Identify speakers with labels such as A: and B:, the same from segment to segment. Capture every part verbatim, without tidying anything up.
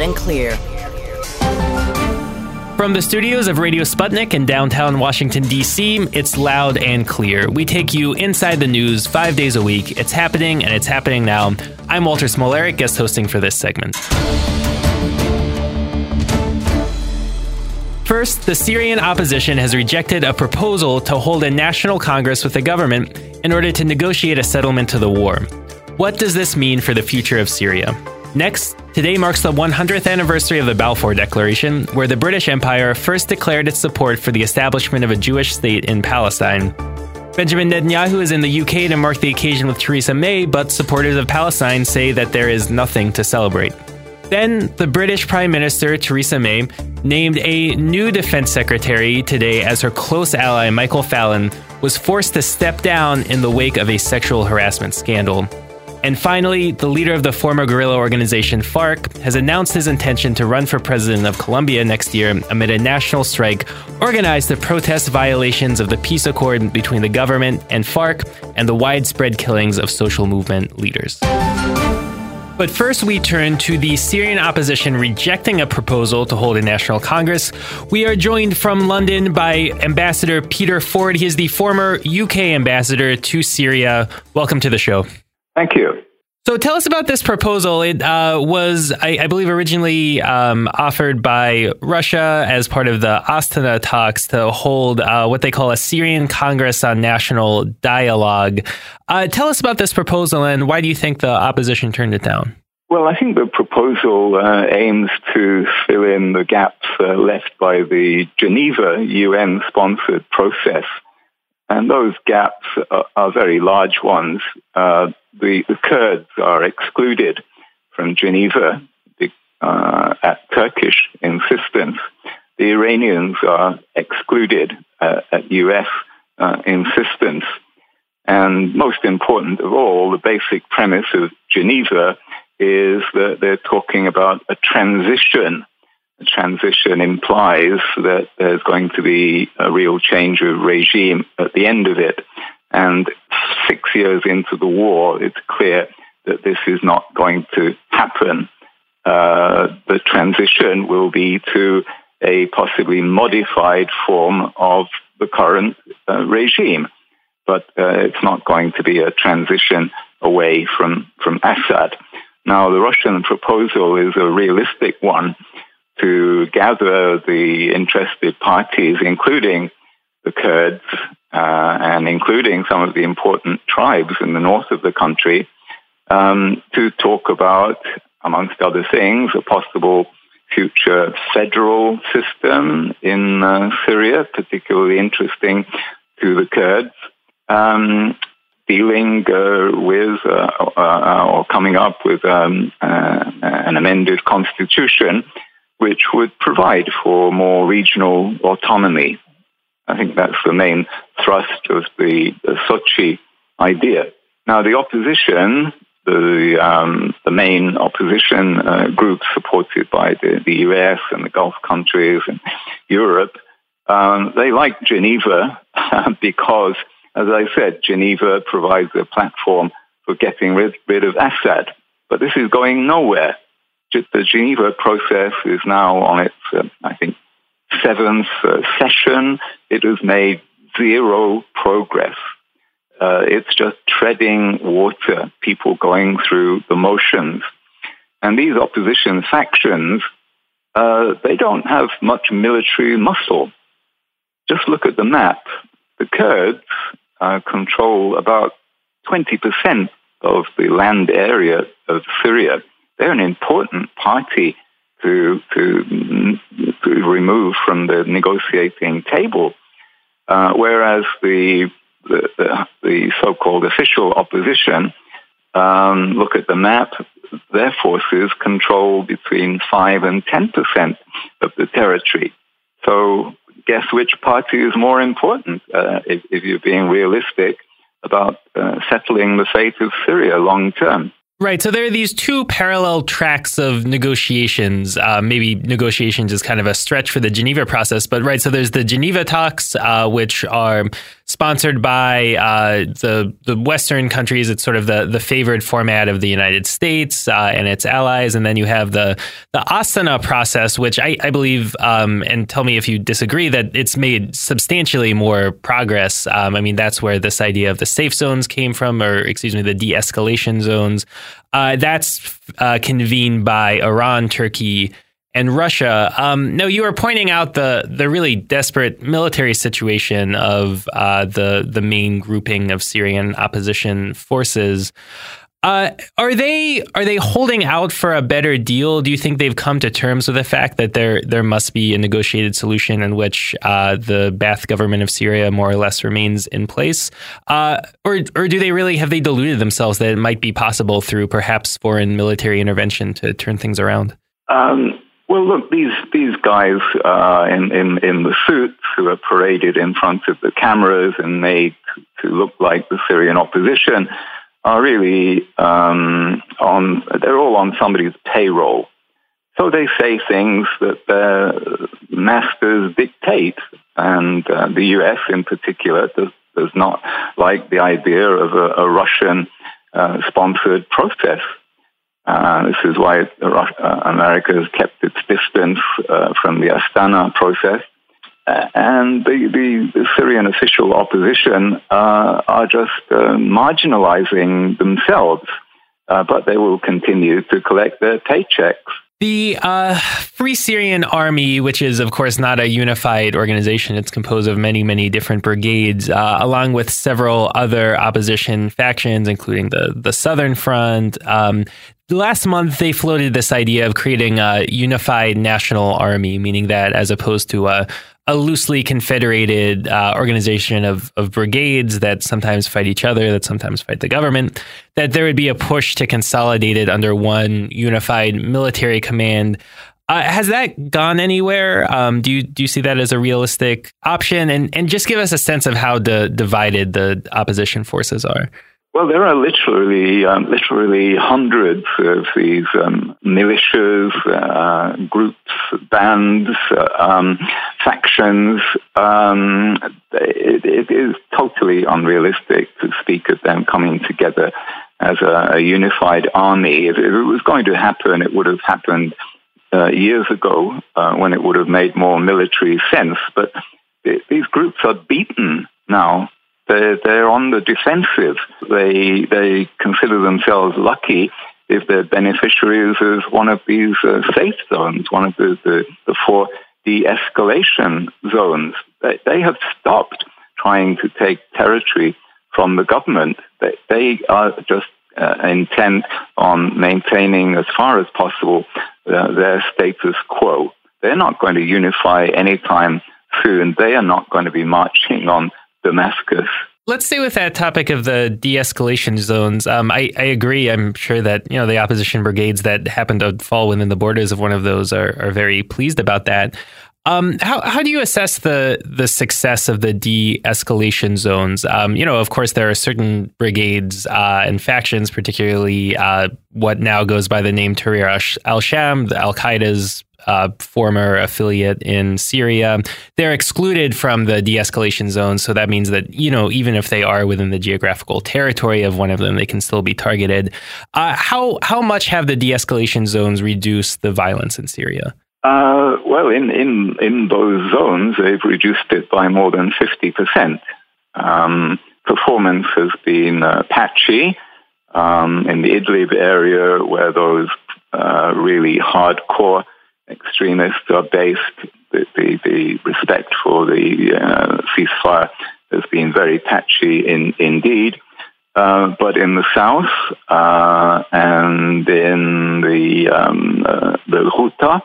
A: and clear.
B: From the studios of Radio Sputnik in downtown Washington, D C, it's Loud and Clear. We take you inside the news five days a week. It's happening, and it's happening now. I'm Walter Smolarek, guest hosting for this segment. First, the Syrian opposition has rejected a proposal to hold a national congress with the government in order to negotiate a settlement to the war. What does this mean for the future of Syria? Next, today marks the one hundredth anniversary of the Balfour Declaration, where the British Empire first declared its support for the establishment of a Jewish state in Palestine. Benjamin Netanyahu is in the U K to mark the occasion with Theresa May, but supporters of Palestine say that there is nothing to celebrate. Then, the British Prime Minister, Theresa May, named a new defense secretary today as her close ally, Michael Fallon, was forced to step down in the wake of a sexual harassment scandal. And finally, the leader of the former guerrilla organization FARC has announced his intention to run for president of Colombia next year amid a national strike organized to protest violations of the peace accord between the government and FARC and the widespread killings of social movement leaders. But first, we turn to the Syrian opposition rejecting a proposal to hold a national congress. We are joined from London by Ambassador Peter Ford. He is the former U K ambassador to Syria. Welcome to the show.
C: Thank you.
B: So tell us about this proposal. It uh, was, I, I believe, originally um, offered by Russia as part of the Astana talks to hold uh, what they call a Syrian Congress on National Dialogue. Uh, tell us about this proposal, and why do you think the opposition turned it down?
C: Well, I think the proposal uh, aims to fill in the gaps uh, left by the Geneva U N-sponsored process. And those gaps are, are very large ones. Uh, the, the Kurds are excluded from Geneva uh, at Turkish insistence. The Iranians are excluded uh, at U S uh, insistence. And most important of all, the basic premise of Geneva is that they're talking about a transition. The transition implies that there's going to be a real change of regime at the end of it. And six years into the war, it's clear that this is not going to happen. Uh, the transition will be to a possibly modified form of the current uh, regime. But uh, it's not going to be a transition away from, from Assad. Now, the Russian proposal is a realistic one to gather the interested parties, including the Kurds uh, and including some of the important tribes in the north of the country, um, to talk about, amongst other things, a possible future federal system in uh, Syria, particularly interesting to the Kurds, um, dealing uh, with uh, uh, or coming up with um, uh, an amended constitution which would provide for more regional autonomy. I think that's the main thrust of the, the Sochi idea. Now, the opposition, the um, the main opposition uh, groups supported by the, the U S and the Gulf countries and Europe, um, they like Geneva because, as I said, Geneva provides a platform for getting rid, rid of Assad. But this is going nowhere. The Geneva process is now on its, uh, I think, seventh uh, session. It has made zero progress. Uh, it's just treading water, people going through the motions. And these opposition factions, uh, they don't have much military muscle. Just look at the map. The Kurds uh, control about twenty percent of the land area of Syria. They're an important party to, to, to remove from the negotiating table, uh, whereas the, the, the, the so-called official opposition, um, look at the map, their forces control between five and ten percent of the territory. So guess which party is more important uh, if, if you're being realistic about uh, settling the fate of Syria long term.
B: Right. So there are these two parallel tracks of negotiations. Uh, maybe negotiations is kind of a stretch for the Geneva process, but right. So there's the Geneva talks, uh, which are sponsored by uh, the the Western countries. It's sort of the, the favored format of the United States uh, and its allies. And then you have the the Astana process, which I, I believe, um, and tell me if you disagree, that it's made substantially more progress. Um, I mean, that's where this idea of the safe zones came from, or excuse me, the de-escalation zones. Uh, that's uh, convened by Iran, Turkey, and Russia. Um, no, you were pointing out the the really desperate military situation of uh, the the main grouping of Syrian opposition forces. Uh, are they are they holding out for a better deal? Do you think they've come to terms with the fact that there there must be a negotiated solution in which uh, the Ba'ath government of Syria more or less remains in place, uh, or or do they really have they deluded themselves that it might be possible through perhaps foreign military intervention to turn things around?
C: Um. Well, look, these these guys uh, in, in, in the suits who are paraded in front of the cameras and made to look like the Syrian opposition are really um, on, they're all on somebody's payroll. So they say things that their masters dictate. And uh, the U S in particular does, does not like the idea of a, a Russian-sponsored uh, process. Uh, this is why uh, America has kept its distance uh, from the Astana process. Uh, and the, the, the Syrian official opposition uh, are just uh, marginalizing themselves, uh, but they will continue to collect their paychecks.
B: The uh, Free Syrian Army, which is, of course, not a unified organization, it's composed of many, many different brigades, uh, along with several other opposition factions, including the, the Southern Front. Um, last month, they floated this idea of creating a unified national army, meaning that as opposed to a a loosely confederated uh, organization of, of brigades that sometimes fight each other, that sometimes fight the government, that there would be a push to consolidate it under one unified military command. Uh, has that gone anywhere? Um, do you do you see that as a realistic option? And and just give us a sense of how de- divided the opposition forces are.
C: Well, there are literally um, literally hundreds of these um, militias, uh, groups, bands, uh, um, factions. Um, it, it is totally unrealistic to speak of them coming together as a, a unified army. If it was going to happen, it would have happened uh, years ago uh, when it would have made more military sense. But th- these groups are beaten now. They're, they're on the defensive. They they consider themselves lucky if they're beneficiaries of one of these uh, safe zones, one of the, the, the four de-escalation zones. They, they have stopped trying to take territory from the government. They, they are just uh, intent on maintaining as far as possible uh, their status quo. They're not going to unify anytime soon. They are not going to be marching on Damascus.
B: Let's stay with that topic of the de-escalation zones. Um, I, I agree. I'm sure that, you know, the opposition brigades that happen to fall within the borders of one of those are, are very pleased about that. Um, how how do you assess the the success of the de-escalation zones? Um, you know, of course, there are certain brigades uh, and factions, particularly uh, what now goes by the name Tahrir al-Sham, Al-Qaeda's Uh, former affiliate in Syria. They're excluded from the de-escalation zone. So that means that, you know, even if they are within the geographical territory of one of them, they can still be targeted. Uh, how how much have the de-escalation zones reduced the violence in Syria?
C: Uh, well, in, in, in those zones, they've reduced it by more than fifty percent. Um, performance has been uh, patchy. Um, in the Idlib area, where those uh, really hardcore extremists are based, the, the, the respect for the uh, ceasefire has been very patchy in, indeed. Uh, but in the south uh, and in the um, uh, the Ghouta,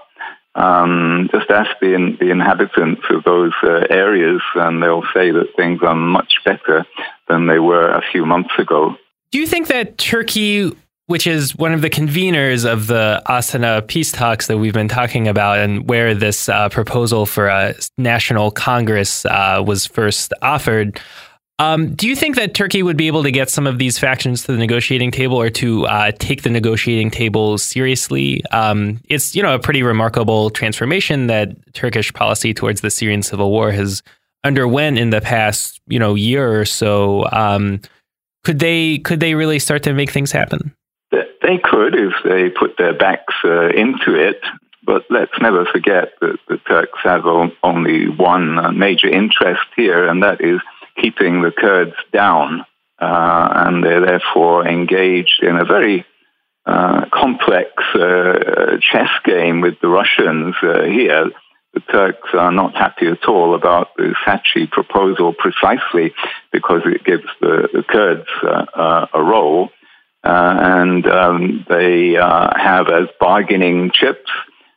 C: um, just ask the, the inhabitants of those uh, areas, and they'll say that things are much better than they were a few months ago.
B: Do you think that Turkey, which is one of the conveners of the Astana peace talks that we've been talking about, and where this uh, proposal for a national Congress uh, was first offered, um, do you think that Turkey would be able to get some of these factions to the negotiating table, or to uh, take the negotiating table seriously? Um, it's, you know, a pretty remarkable transformation that Turkish policy towards the Syrian civil war has underwent in the past, you know, year or so, um, could they could they really start to make things happen?
C: They could if they put their backs uh, into it. But let's never forget that the Turks have only one uh, major interest here, and that is keeping the Kurds down. Uh, and they're therefore engaged in a very uh, complex uh, chess game with the Russians uh, here. The Turks are not happy at all about the Saatchi proposal precisely because it gives the, the Kurds uh, uh, a role. Uh, and um, they uh, have as bargaining chips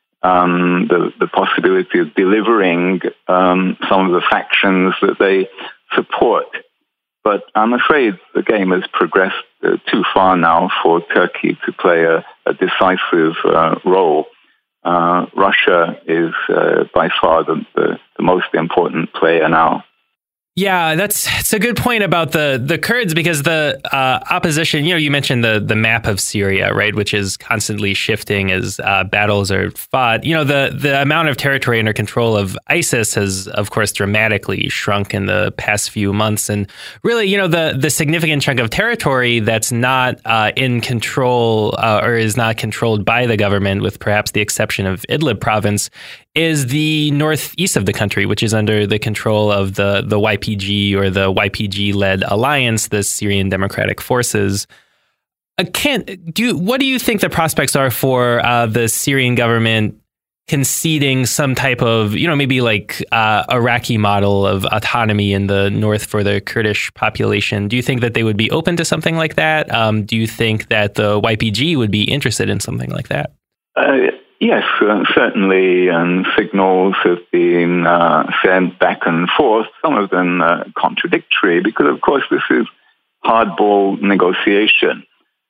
C: um, the, the possibility of delivering um, some of the factions that they support. But I'm afraid the game has progressed uh, too far now for Turkey to play a, a decisive uh, role. Uh, Russia is uh, by far the, the, the most important player now.
B: Yeah, that's it's a good point about the the Kurds, because the uh, opposition, you know, you mentioned the the map of Syria, right, which is constantly shifting as uh, battles are fought. You know, the the amount of territory under control of ISIS has, of course, dramatically shrunk in the past few months. And really, you know, the the significant chunk of territory that's not uh, in control uh, or is not controlled by the government, with perhaps the exception of Idlib province, is the northeast of the country, which is under the control of the, the Y P G or the Y P G-led alliance, the Syrian Democratic Forces. Uh, can, do you, what do you think the prospects are for uh, the Syrian government conceding some type of, you know, maybe like uh, Iraqi model of autonomy in the north for the Kurdish population? Do you think that they would be open to something like that? Um, do you think that the Y P G would be interested in something like that?
C: Uh, Yes, uh, certainly, and signals have been uh, sent back and forth, some of them uh, contradictory, because, of course, this is hardball negotiation.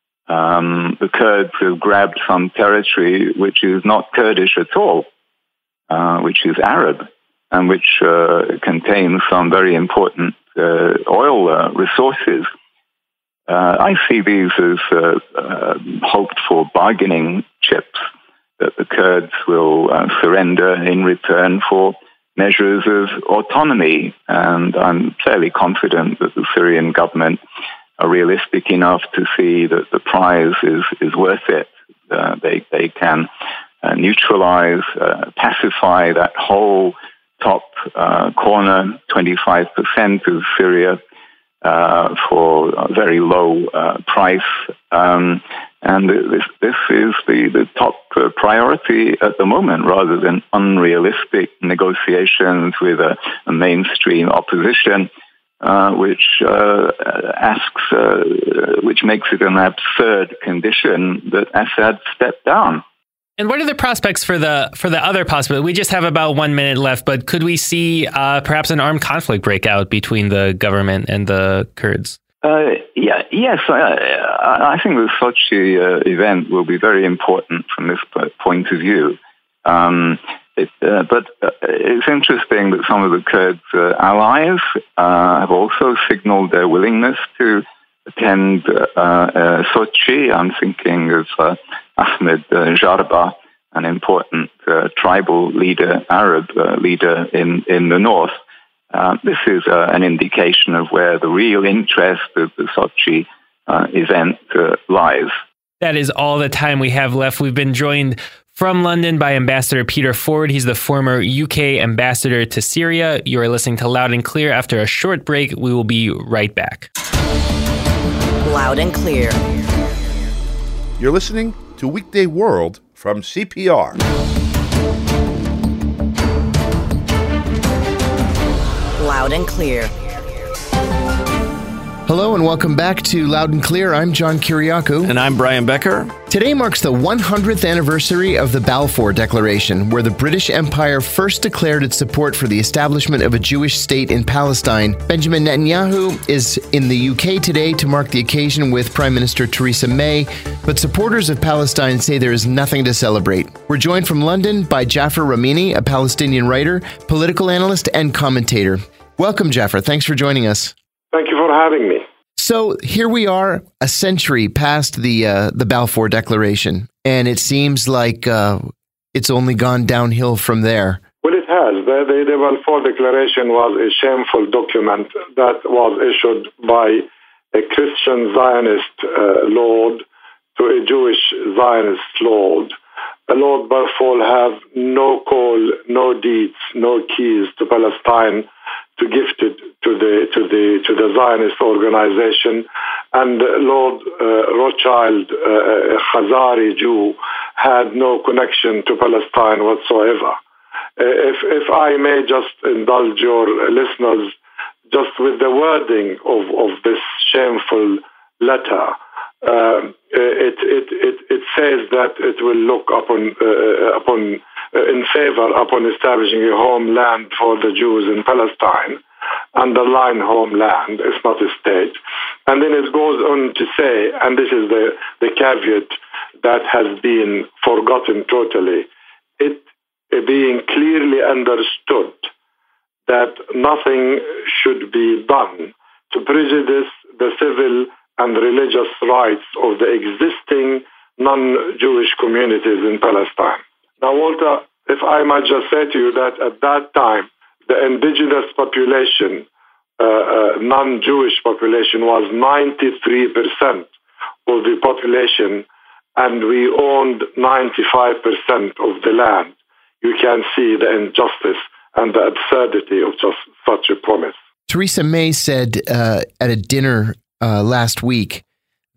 C: Um, the Kurds have grabbed some territory which is not Kurdish at all, uh, which is Arab, and which uh, contains some very important uh, oil uh, resources. Uh, I see these as uh, uh, hoped-for bargaining chips that the Kurds will uh, surrender in return for measures of autonomy. And I'm fairly confident that the Syrian government are realistic enough to see that the prize is, is worth it. Uh, they, they can uh, neutralize, uh, pacify that whole top uh, corner, twenty-five percent of Syria, uh, for a very low uh, price. Um, And this, this is the, the top uh, priority at the moment, rather than unrealistic negotiations with a, a mainstream opposition, uh, which uh, asks, uh, which makes it an absurd condition that Assad step down.
B: And what are the prospects for the for the other possibility? We just have about one minute left, but could we see uh, perhaps an armed conflict break out between the government and the Kurds?
C: Uh, yeah, yes, I, I think the Sochi uh, event will be very important from this point of view. Um, it, uh, but uh, it's interesting that some of the Kurds' uh, allies uh, have also signaled their willingness to attend uh, uh, Sochi. I'm thinking of uh, Ahmed uh, Jarba, an important uh, tribal leader, Arab uh, leader in, in the north. Uh, this is uh, an indication of where the real interest of the Sochi uh, event uh, lies.
B: That is all the time we have left. We've been joined from London by Ambassador Peter Ford. He's the former U K ambassador to Syria. You are listening to Loud and Clear. After a short break, we will be right back.
A: Loud and Clear.
D: You're listening to Weekday World from C P R.
A: Loud and Clear.
E: Hello and welcome back to Loud and Clear. I'm John Kiriakou.
F: And I'm Brian Becker.
E: Today marks the one hundredth anniversary of the Balfour Declaration, where the British Empire first declared its support for the establishment of a Jewish state in Palestine. Benjamin Netanyahu is in the U K today to mark the occasion with Prime Minister Theresa May, but supporters of Palestine say there is nothing to celebrate. We're joined from London by Jaffer Ramini, a Palestinian writer, political analyst, and commentator. Welcome, Jaffer. Thanks for joining us.
G: Thank you for having me.
E: So here we are, a century past the uh, the Balfour Declaration, and it seems like uh, it's only gone downhill from there.
G: Well, it
F: has. The, the, the Balfour Declaration was a shameful document that was issued by a Christian Zionist uh, lord to a Jewish Zionist lord. The Lord Balfour have no call, no deeds, no keys to Palestine to gift it to the to the to the Zionist organization, and Lord uh, Rothschild, uh, a Khazari Jew, had no connection to Palestine whatsoever. Uh, if if I may just indulge your listeners, just with the wording of, of this shameful letter, uh, it, it it it says that it will look upon uh, upon. in favor upon establishing a homeland for the Jews in Palestine. Underline homeland, it's not a state. And then it goes on to say, and this is the, the caveat that has been forgotten totally, it being clearly understood that nothing should be done to prejudice the civil and religious rights of the existing non-Jewish communities in Palestine. Now, Walter, if I might just say to you that at that time, the indigenous population, uh, uh, non-Jewish population, was ninety-three percent of the population, and we owned ninety-five percent of the land. You can see the injustice and the absurdity of just such a promise.
E: Theresa May said uh, at a dinner uh, last week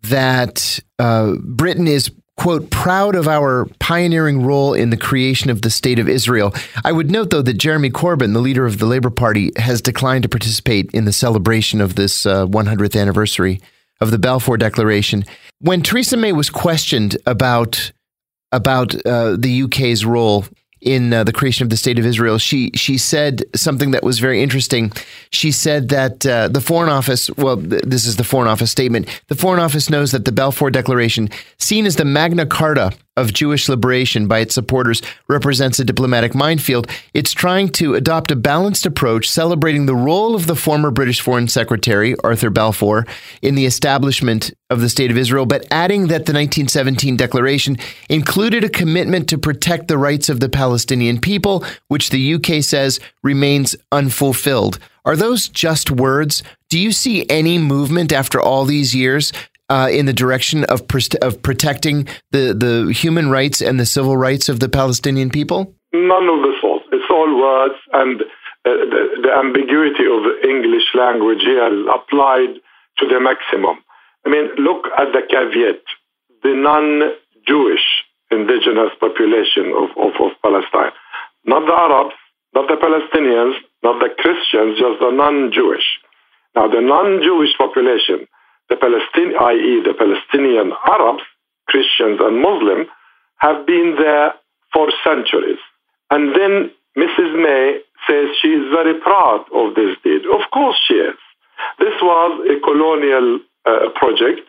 E: that uh, Britain is, quote, proud of our pioneering role in the creation of the State of Israel. I would note, though, that Jeremy Corbyn, the leader of the Labour Party, has declined to participate in the celebration of this uh, one hundredth anniversary of the Balfour Declaration. When Theresa May was questioned about about uh, the U K's role in uh, the creation of the State of Israel, she she said something that was very interesting. She said that uh, the Foreign Office, well, th- this is the Foreign Office statement, the Foreign Office knows that the Balfour Declaration, seen as the Magna Carta of Jewish liberation by its supporters, represents a diplomatic minefield. It's trying to adopt a balanced approach, celebrating the role of the former British Foreign Secretary, Arthur Balfour, in the establishment of the State of Israel, but adding that the nineteen seventeen declaration included a commitment to protect the rights of the Palestinian people, which the U K says remains unfulfilled. Are those just words? Do you see any movement after all these years uh, in the direction of pr- of protecting the, the human rights and the civil rights of the Palestinian people?
F: None of the sort. It's all words, and uh, the, the ambiguity of the English language here is applied to the maximum. I mean, look at the caveat. The non-Jewish indigenous population of, of, of Palestine, not the Arabs, not the Palestinians, not the Christians, just the non-Jewish. Now, the non-Jewish population, the Palestinian, that is the Palestinian Arabs, Christians and Muslims, have been there for centuries. And then Missus May says she is very proud of this deed. Of course she is. This was a colonial uh, project.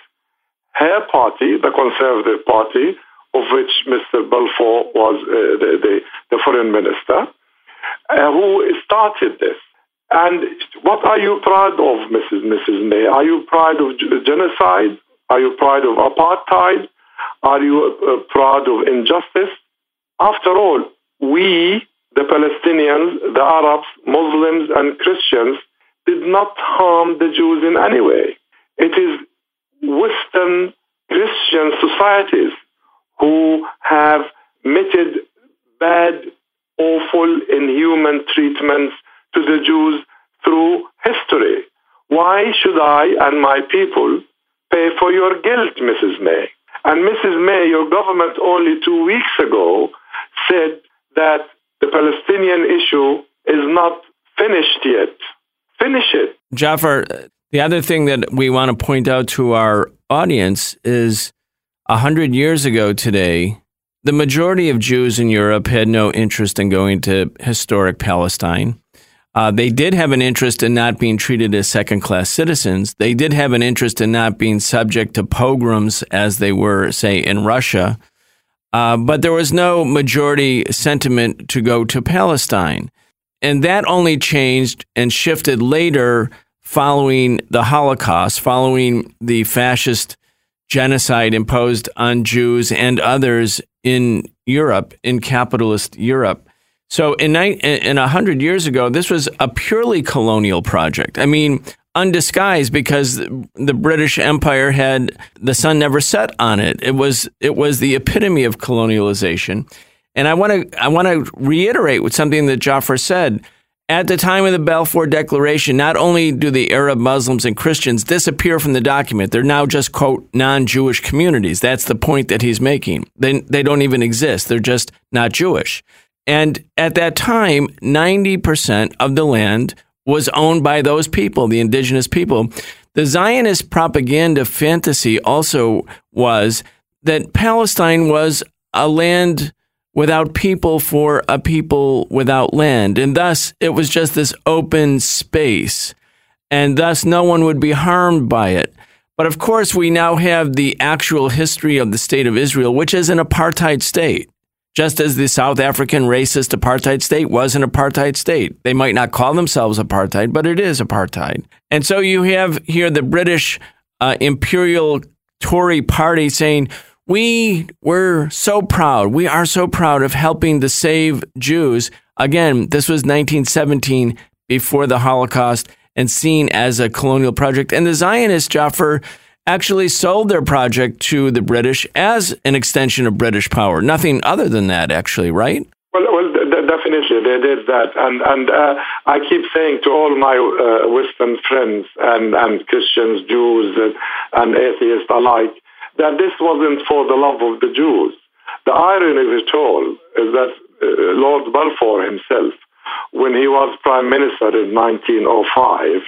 F: Her party, the Conservative Party, of which Mister Balfour was uh, the, the, the foreign minister, uh, who started this. And what are you proud of, Missus Missus May? Are you proud of genocide? Are you proud of apartheid? Are you uh, proud of injustice? After all, we, the Palestinians, the Arabs, Muslims, and Christians, did not harm the Jews in any way. It is Western Christian societies who have meted bad, awful, inhuman treatments to the Jews through history. Why should I and my people pay for your guilt, Missus May? And Missus May, your government only two weeks ago said that the Palestinian issue is not finished yet. Finish it.
G: Jafar, the other thing that we want to point out to our audience is a hundred years ago today, the majority of Jews in Europe had no interest in going to historic Palestine. Uh, they did have an interest in not being treated as second-class citizens. They did have an interest in not being subject to pogroms as they were, say, in Russia. Uh, but there was no majority sentiment to go to Palestine. And that only changed and shifted later following the Holocaust, following the fascist genocide imposed on Jews and others in Europe, in capitalist Europe. So in in a hundred years ago, this was a purely colonial project. I mean, undisguised, because the British Empire had the sun never set on it. It was it was the epitome of colonialization. And I want to I want to reiterate with something that Jafar said. At the time of the Balfour Declaration, not only do the Arab Muslims and Christians disappear from the document, they're now just, quote, non-Jewish communities. That's the point that he's making. They, they don't even exist. They're just not Jewish. And at that time, ninety percent of the land was owned by those people, the indigenous people. The Zionist propaganda fantasy also was that Palestine was a land without people for a people without land. And thus, it was just this open space. And thus, no one would be harmed by it. But of course, we now have the actual history of the state of Israel, which is an apartheid state. Just as the South African racist apartheid state was an apartheid state. They might not call themselves apartheid, but it is apartheid. And so you have here the British uh, imperial Tory party saying, we were so proud. We are so proud of helping to save Jews. Again, this was nineteen seventeen, before the Holocaust, and seen as a colonial project. And the Zionists, Jafar, actually sold their project to the British as an extension of British power. Nothing other than that, actually, right?
F: Well, well, d- definitely they did that, and and uh, I keep saying to all my uh, Western friends and, and Christians, Jews, and, and atheists alike, that this wasn't for the love of the Jews. The irony of it all is that uh, Lord Balfour himself, when he was Prime Minister in nineteen oh five,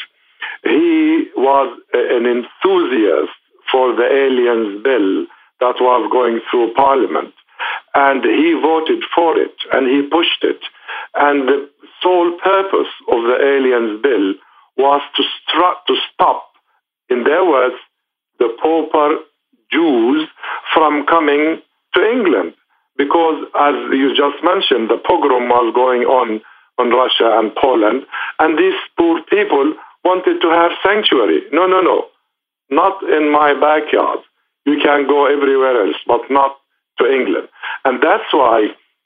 F: he was an enthusiast for the Aliens Bill that was going through Parliament. And he voted for it, and he pushed it. And the sole purpose of the Aliens Bill was to, stru- to stop, in their words, the pauper Jews from coming to England. Because, as you just mentioned, the pogrom was going on on Russia and Poland, and these poor people wanted to have sanctuary. No, no, no, not in my backyard. You can go everywhere else, but not to England. And that's why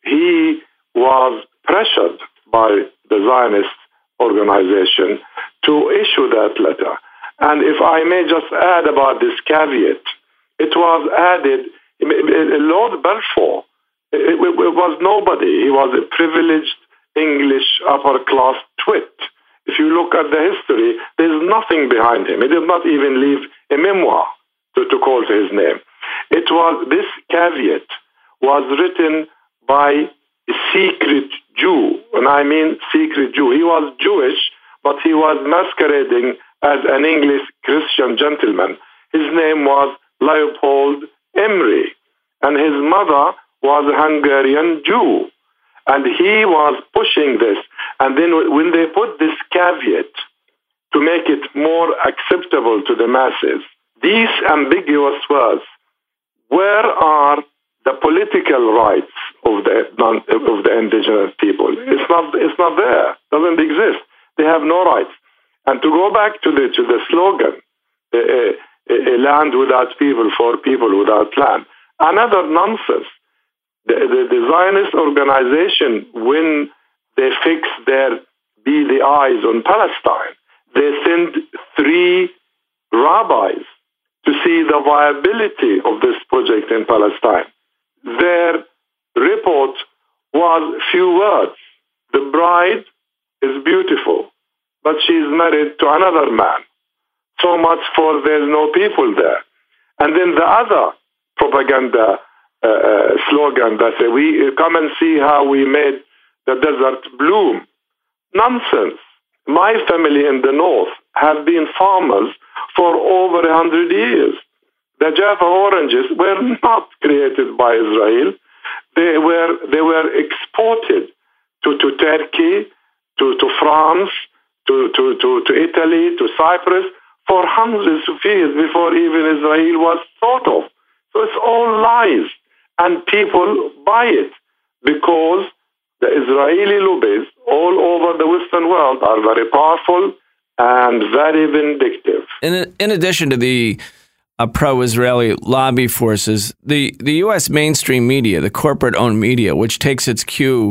F: he was pressured by the Zionist organization to issue that letter. And if I may just add about this caveat, it was added, Lord Balfour, it, it was nobody. He was a privileged English upper-class twit. If you look at the history, there's nothing behind him. He did not even leave a memoir to, to call to his name. It was, this caveat was written by a secret Jew, and I mean secret Jew. He was Jewish, but he was masquerading as an English Christian gentleman. His name was Leopold Emery, and his mother was a Hungarian Jew. And he was pushing this. And then when they put this caveat to make it more acceptable to the masses, these ambiguous words, where are the political rights of the of the indigenous people? It's not it's not there. Doesn't exist. They have no rights. And to go back to the to the slogan, a, a, a land without people for people without land, another nonsense. The, the, the Zionist organization, when they fix their beady eyes on Palestine, they send three rabbis to see the viability of this project in Palestine. Their report was few words. The bride is beautiful, but she's married to another man. So much for there's no people there. And then the other propaganda Uh, slogan that say, we uh, come and see how we made the desert bloom. Nonsense. My family in the north have been farmers for over a hundred years. The Jaffa oranges were not created by Israel. They were they were exported to, to Turkey, to, to France, to, to, to, to Italy, to Cyprus for hundreds of years before even Israel was thought of. So it's all lies. And people buy it because the Israeli lobbies all over the Western world are very powerful and very vindictive.
G: In, in addition to the uh, pro-Israeli lobby forces, the, the U S mainstream media, the corporate-owned media, which takes its cue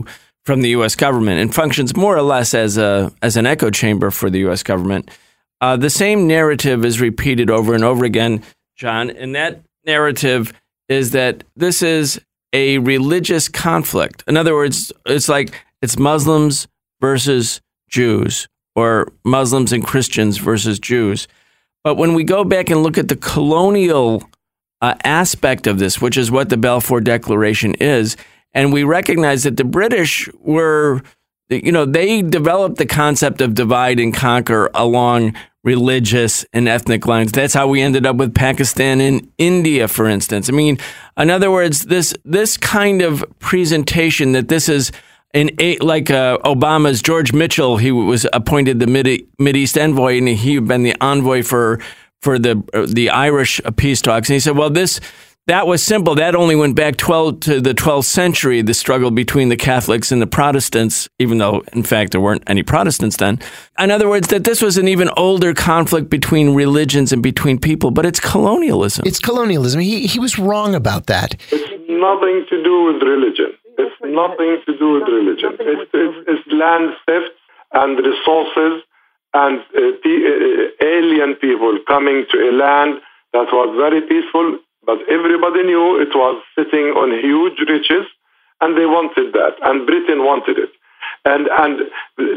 G: from the U S government and functions more or less as a as an echo chamber for the U S government. Uh, the same narrative is repeated over and over again, John, and that narrative is that this is a religious conflict. In other words, it's like it's Muslims versus Jews or Muslims and Christians versus Jews. But when we go back and look at the colonial uh, aspect of this, which is what the Balfour Declaration is, and we recognize that the British were, you know, they developed the concept of divide and conquer along religious and ethnic lines. That's how we ended up with Pakistan and India, for instance. I mean, in other words, this this kind of presentation that this is an like uh, Obama's George Mitchell, he was appointed the Mid Mideast envoy, and he had been the envoy for for the uh, the Irish peace talks. And he said, well, this. That was simple. That only went back twelve to the twelfth century, the struggle between the Catholics and the Protestants, even though, in fact, there weren't any Protestants then. In other words, that this was an even older conflict between religions and between people, but it's colonialism.
E: It's colonialism. He, he was wrong about that.
F: It's nothing to do with religion. It's nothing to do with religion. It's, it's, it's land theft and resources and uh, the, uh, alien people coming to a land that was very peaceful. But everybody knew it was sitting on huge riches, and they wanted that, and Britain wanted it. And and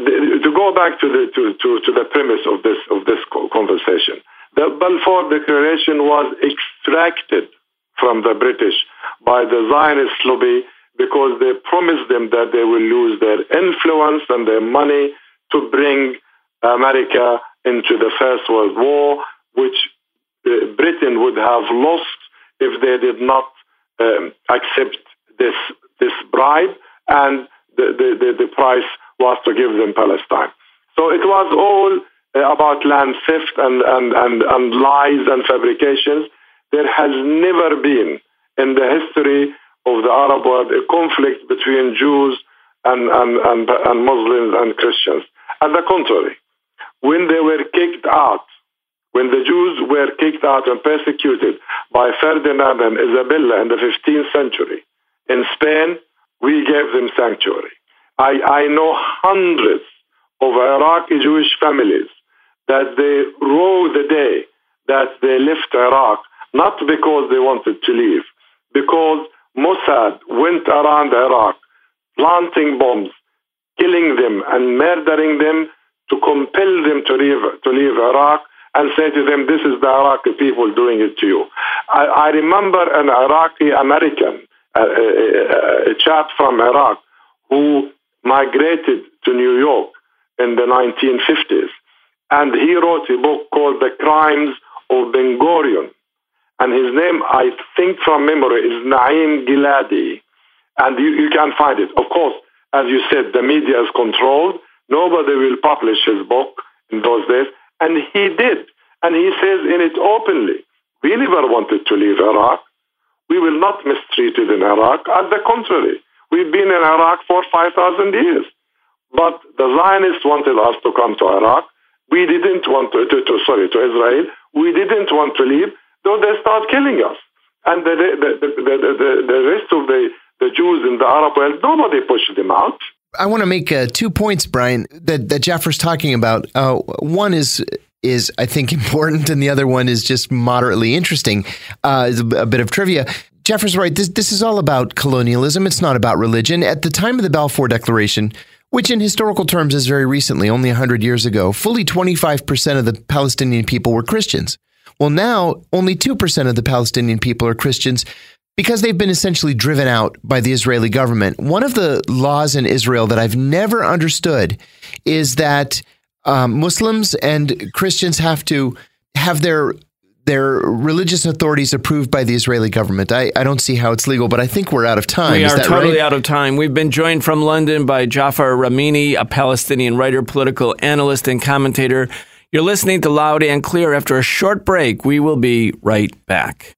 F: to go back to the to, to, to the premise of this of this conversation, the Balfour Declaration was extracted from the British by the Zionist lobby because they promised them that they will lose their influence and their money to bring America into the First World War, which uh, Britain would have lost if they did not um, accept this this bribe, and the, the, the price was to give them Palestine. So it was all uh, about land theft and, and, and, and lies and fabrications. There has never been in the history of the Arab world a conflict between Jews and, and, and, and Muslims and Christians. On the contrary, when they were kicked out, when the Jews were kicked out and persecuted by Ferdinand and Isabella in the fifteenth century in Spain, we gave them sanctuary. I, I know hundreds of Iraqi Jewish families that they rue the day that they left Iraq, not because they wanted to leave, because Mossad went around Iraq planting bombs, killing them and murdering them to compel them to leave, to leave Iraq, and say to them, this is the Iraqi people doing it to you. I, I remember an Iraqi American, a, a, a chap from Iraq, who migrated to New York in the nineteen fifties. And he wrote a book called The Crimes of Ben Gurion. And his name, I think from memory, is Naim Giladi. And you, you can find it. Of course, as you said, the media is controlled. Nobody will publish his book in those days. And he did. And he says in it openly, we never wanted to leave Iraq. We will not mistreated in Iraq. At the contrary, we've been in Iraq for five thousand years. But the Zionists wanted us to come to Iraq. We didn't want to, to, to sorry, to Israel. We didn't want to leave, though they start killing us. And the, the, the, the, the, the rest of the, the Jews in the Arab world, nobody pushed them out.
E: I want to make uh, two points, Brian, that, that Jaffer's talking about. Uh, one is, is I think, important, and the other one is just moderately interesting. Uh, a bit of trivia. Jaffer's right. This, this is all about colonialism. It's not about religion. At the time of the Balfour Declaration, which in historical terms is very recently, only one hundred years ago, fully twenty-five percent of the Palestinian people were Christians. Well, now only two percent of the Palestinian people are Christians because they've been essentially driven out by the Israeli government. One of the laws in Israel that I've never understood is that um, Muslims and Christians have to have their their religious authorities approved by the Israeli government. I, I don't see how it's legal, but I think we're out of time.
G: We
E: Is
G: are
E: that
G: totally
E: right?
G: out of time. We've been joined from London by Jafar Ramini, a Palestinian writer, political analyst, and commentator. You're listening to Loud and Clear. After a short break, we will be right back.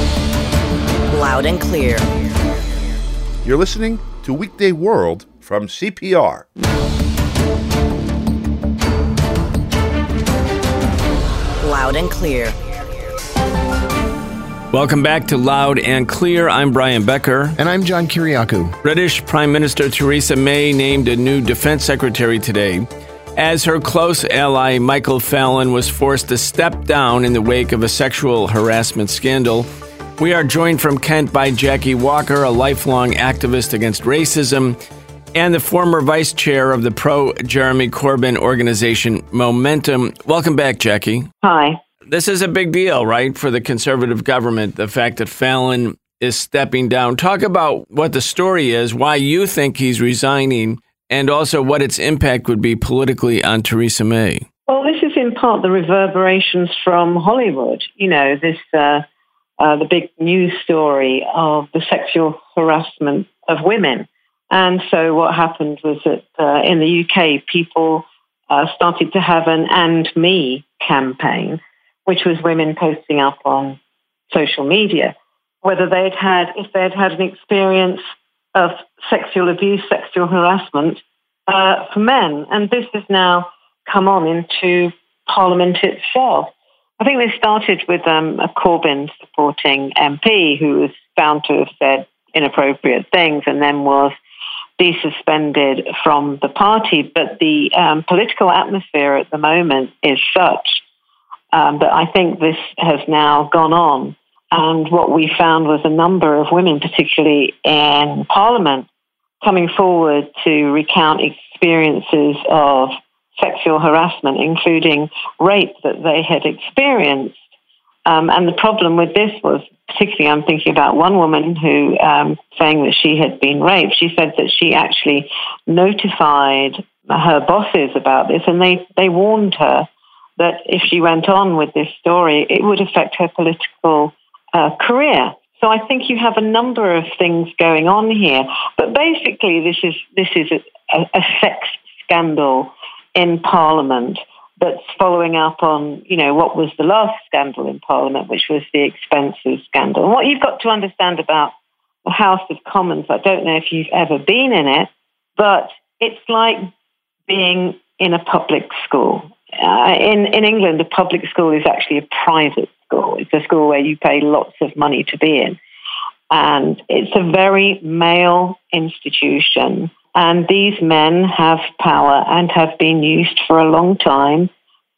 A: Loud and Clear.
D: You're listening to Weekday World from C P R.
A: Loud and Clear.
G: Welcome back to Loud and Clear. I'm Brian Becker.
E: And I'm John Kiriakou.
G: British Prime Minister Theresa May named a new defense secretary today, as her close ally Michael Fallon was forced to step down in the wake of a sexual harassment scandal. We are joined from Kent by Jackie Walker, a lifelong activist against racism, and the former vice chair of the pro-Jeremy Corbyn organization Momentum. Welcome back, Jackie.
H: Hi.
G: This is a big deal, right, for the Conservative government, the fact that Fallon is stepping down. Talk about what the story is, why you think he's resigning, and also what its impact would be politically on Theresa May.
H: Well, this is in part the reverberations from Hollywood. You know, this uh, uh, the big news story of the sexual harassment of women. And so what happened was that uh, in the U K, people uh, started to have an And Me campaign, which was women posting up on social media, whether they'd had, if they'd had an experience of sexual abuse, sexual harassment uh, for men. And this has now come on into Parliament itself. I think this started with um, a Corbyn supporting M P who was found to have said inappropriate things and then was desuspended from the party. But the um, political atmosphere at the moment is such Um, but I think this has now gone on. And what we found was a number of women, particularly in Parliament, coming forward to recount experiences of sexual harassment, including rape that they had experienced. Um, and the problem with this was, particularly I'm thinking about one woman who, um, saying that she had been raped, she said that she actually notified her bosses about this, and they, they warned her that if she went on with this story, it would affect her political uh, career. So I think you have a number of things going on here. But basically, this is this is a, a sex scandal in Parliament that's following up on, you know, what was the last scandal in Parliament, which was the expenses scandal. And what you've got to understand about the House of Commons, I don't know if you've ever been in it, but it's like being in a public school. Uh, in, in England, a public school is actually a private school. It's a school where you pay lots of money to be in. And it's a very male institution. And these men have power and have been used for a long time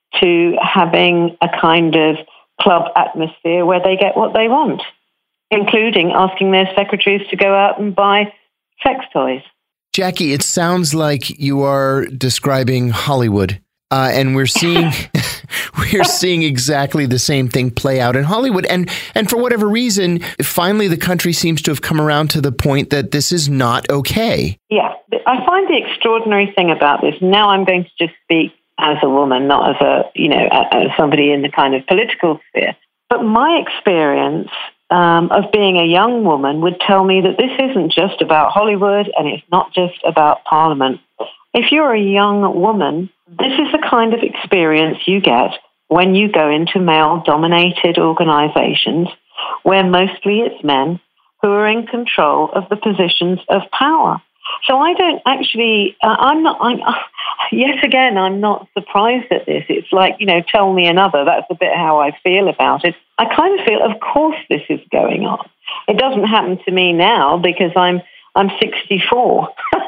H: to having a kind of club atmosphere where they get what they want, including asking their secretaries to go out and buy sex toys.
E: Jackie, it sounds like you are describing Hollywood. Uh, and we're seeing we're seeing exactly the same thing play out in Hollywood. And and for whatever reason, finally the country seems to have come around to the point that this is not okay.
H: Yeah, I find the extraordinary thing about this, now I'm going to just speak as a woman, not as a, you know, as somebody in the kind of political sphere. But my experience um, of being a young woman would tell me that this isn't just about Hollywood and it's not just about Parliament. If you're a young woman, this is the kind of experience you get when you go into male-dominated organizations where mostly it's men who are in control of the positions of power. So I don't actually, uh, I'm not, I'm, uh, yet again, I'm not surprised at this. It's like, you know, tell me another. That's a bit how I feel about it. I kind of feel, of course this is going on. It doesn't happen to me now because I'm I'm sixty-four,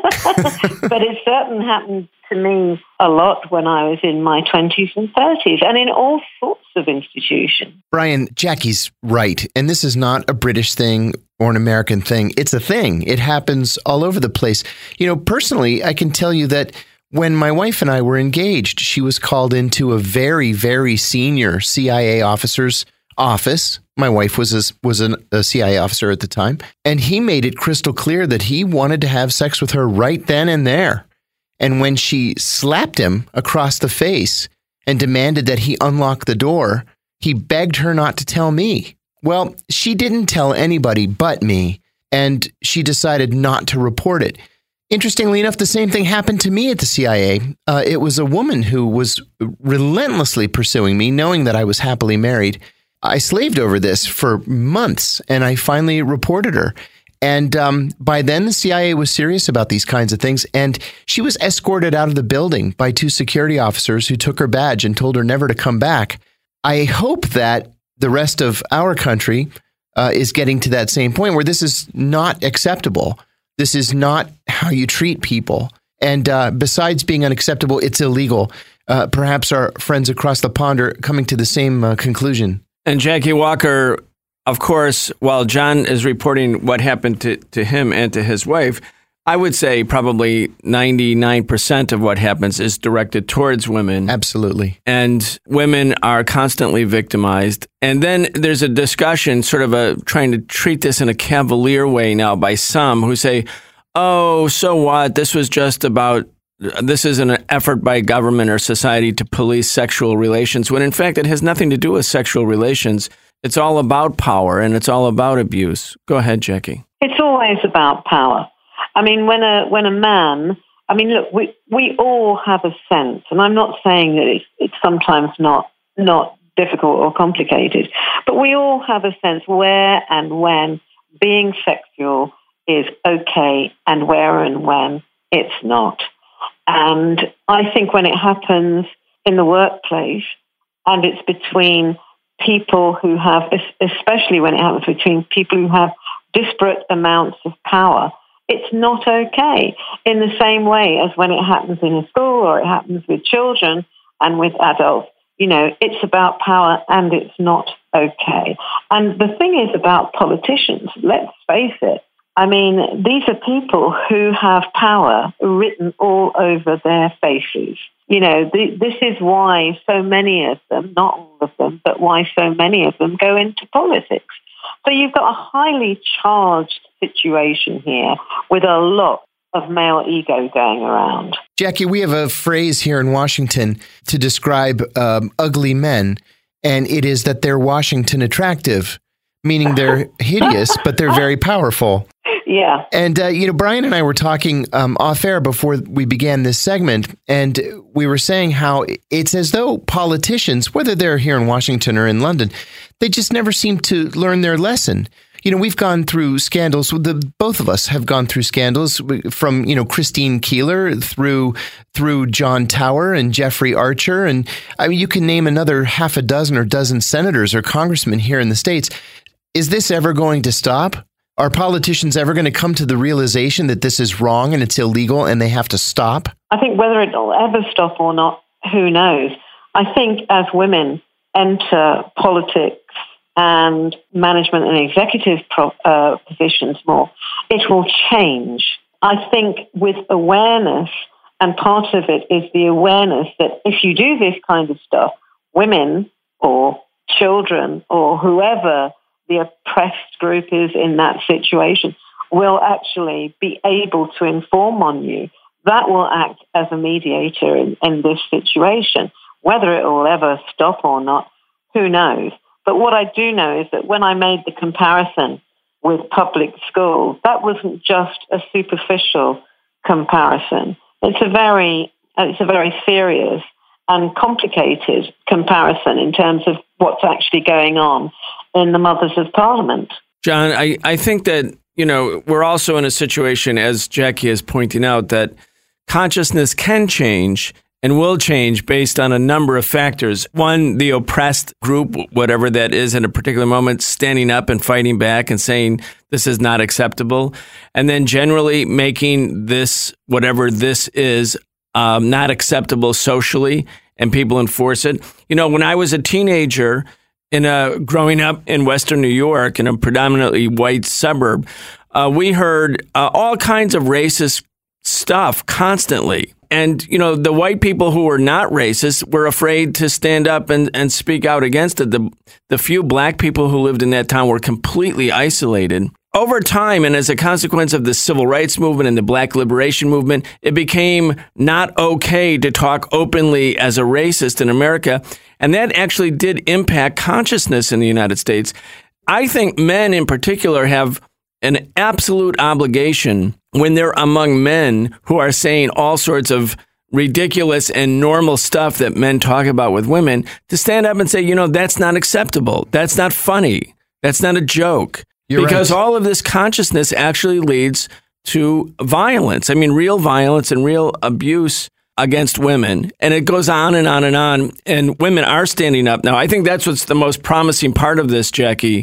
H: but it certainly happened to me a lot when I was in my twenties and thirties and in all sorts of institutions.
E: Brian, Jackie's right. And this is not a British thing or an American thing. It's a thing. It happens all over the place. You know, personally, I can tell you that when my wife and I were engaged, she was called into a very, very senior C I A officer's office. My wife was a, was an, a C I A officer at the time, and he made it crystal clear that he wanted to have sex with her right then and there. And when she slapped him across the face and demanded that he unlock the door, he begged her not to tell me. Well, she didn't tell anybody but me, and she decided not to report it. Interestingly enough, the same thing happened to me at the C I A. Uh, it was a woman who was relentlessly pursuing me, knowing that I was happily married. I slaved over this for months, and I finally reported her. And um, by then, the C I A was serious about these kinds of things, and she was escorted out of the building by two security officers who took her badge and told her never to come back. I hope that the rest of our country uh, is getting to that same point where this is not acceptable. This is not how you treat people. And uh, besides being unacceptable, it's illegal. Uh, perhaps our friends across the pond are coming to the same uh, conclusion.
G: And Jackie Walker, of course, while John is reporting what happened to, to him and to his wife, I would say probably ninety-nine percent of what happens is directed towards women.
E: Absolutely.
G: And women are constantly victimized. And then there's a discussion, sort of a trying to treat this in a cavalier way now by some who say, oh, so what? This was just about, this is an effort by government or society to police sexual relations, when in fact it has nothing to do with sexual relations. It's all about power and it's all about abuse. Go ahead, Jackie.
H: It's always about power. I mean, when a when a man, I mean, look, we, we all have a sense, and I'm not saying that it's, it's sometimes not not difficult or complicated, but we all have a sense where and when being sexual is okay and where and when it's not. And I think when it happens in the workplace and it's between people who have, especially when it happens between people who have disparate amounts of power, it's not okay. In the same way as when it happens in a school or it happens with children and with adults, you know, it's about power and it's not okay. And the thing is about politicians, let's face it, I mean, these are people who have power written all over their faces. You know, the, this is why so many of them, not all of them, but why so many of them go into politics. So you've got a highly charged situation here with a lot of male ego going around.
E: Jackie, we have a phrase here in Washington to describe um, ugly men, and it is that they're Washington attractive, meaning they're hideous, but they're very powerful.
H: Yeah.
E: And, uh, you know, Brian and I were talking um, off air before we began this segment, and we were saying how it's as though politicians, whether they're here in Washington or in London, they just never seem to learn their lesson. You know, we've gone through scandals. The, both of us have gone through scandals from, you know, Christine Keeler through through John Tower and Jeffrey Archer. And I mean, you can name another half a dozen or dozen senators or congressmen here in the States. Is this ever going to stop? Are politicians ever going to come to the realization that this is wrong and it's illegal and they have to stop?
H: I think whether it'll ever stop or not, who knows? I think as women enter politics and management and executive pro- uh, positions more, it will change. I think with awareness, and part of it is the awareness that if you do this kind of stuff, women or children or whoever the oppressed group is in that situation will actually be able to inform on you. That will act as a mediator in, in this situation. Whether it will ever stop or not, who knows? But what I do know is that when I made the comparison with public schools, that wasn't just a superficial comparison. It's a very, it's a very serious and complicated comparison in terms of what's actually going on in the Mothers of Parliament.
G: John, I, I think that, you know, we're also in a situation, as Jackie is pointing out, that consciousness can change and will change based on a number of factors. One, the oppressed group, whatever that is at a particular moment, standing up and fighting back and saying this is not acceptable. And then generally making this, whatever this is, um, not acceptable socially, and people enforce it. You know, when I was a teenager, in a growing up in Western New York, in a predominantly white suburb, uh, we heard uh, all kinds of racist stuff constantly. And, you know, the white people who were not racist were afraid to stand up and, and speak out against it. The, the few black people who lived in that town were completely isolated. Over time, and as a consequence of the civil rights movement and the black liberation movement, it became not okay to talk openly as a racist in America. And that actually did impact consciousness in the United States. I think men in particular have an absolute obligation when they're among men who are saying all sorts of ridiculous and normal stuff that men talk about with women to stand up and say, you know, that's not acceptable. That's not funny. That's not a joke. You're because right. All of this consciousness actually leads to violence. I mean, real violence and real abuse against women. And it goes on and on and on. And women are standing up now. I think that's what's the most promising part of this, Jackie,